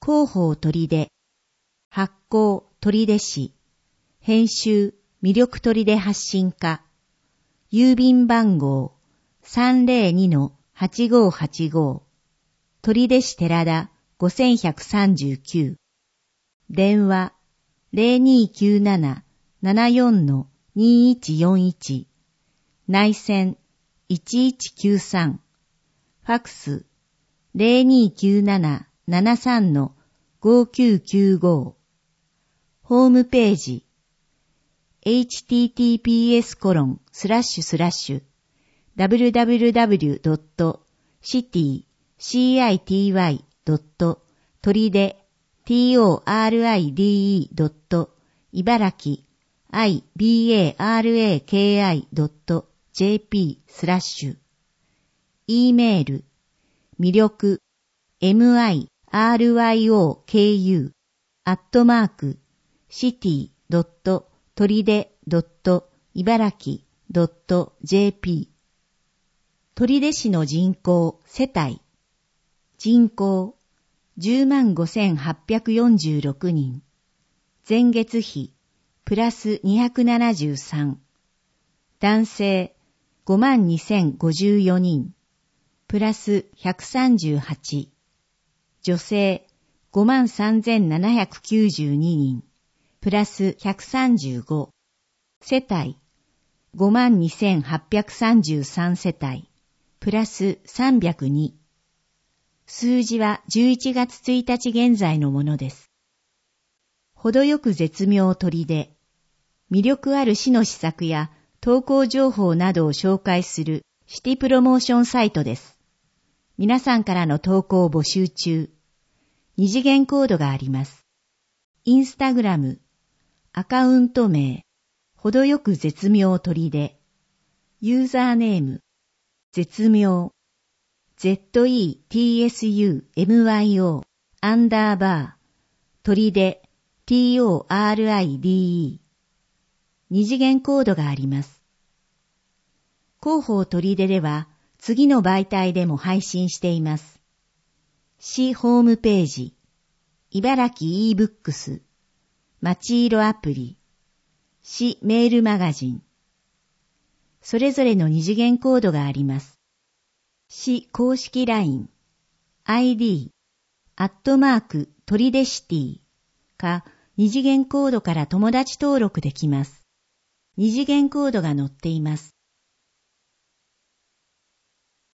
広報取手、発行取手市、編集魅力取手発信課、郵便番号 302-8585、取手市寺田5139、電話 0297-74-2141、内線1193、ファクス 0297-73-5995、ホームページ https://www.city-ibaraki-ibaraki.jp/ E メール魅力 miryoku@city.toride.ibaraki.jp 取手市の人口世帯人口 105,846 人前月比プラス273男性 52,054 人プラス138女性 53,792 人プラス135世帯 52,833 世帯プラス302数字は11月1日現在のものです。程よく絶妙取手、魅力ある市の施策や投稿情報などを紹介するシティプロモーションサイトです。皆さんからの投稿を募集中。二次元コードがあります。インスタグラム、アカウント名、程よく絶妙取手、ユーザーネーム、絶妙、ZETSUMYO、取手、TORIDE。二次元コードがあります。広報取手では、次の媒体でも配信しています。市ホームページ、茨城 e-books、まちいろアプリ、市メールマガジン。それぞれの二次元コードがあります。市公式 LINE、ID、取手シティか二次元コードから友達登録できます。二次元コードが載っています。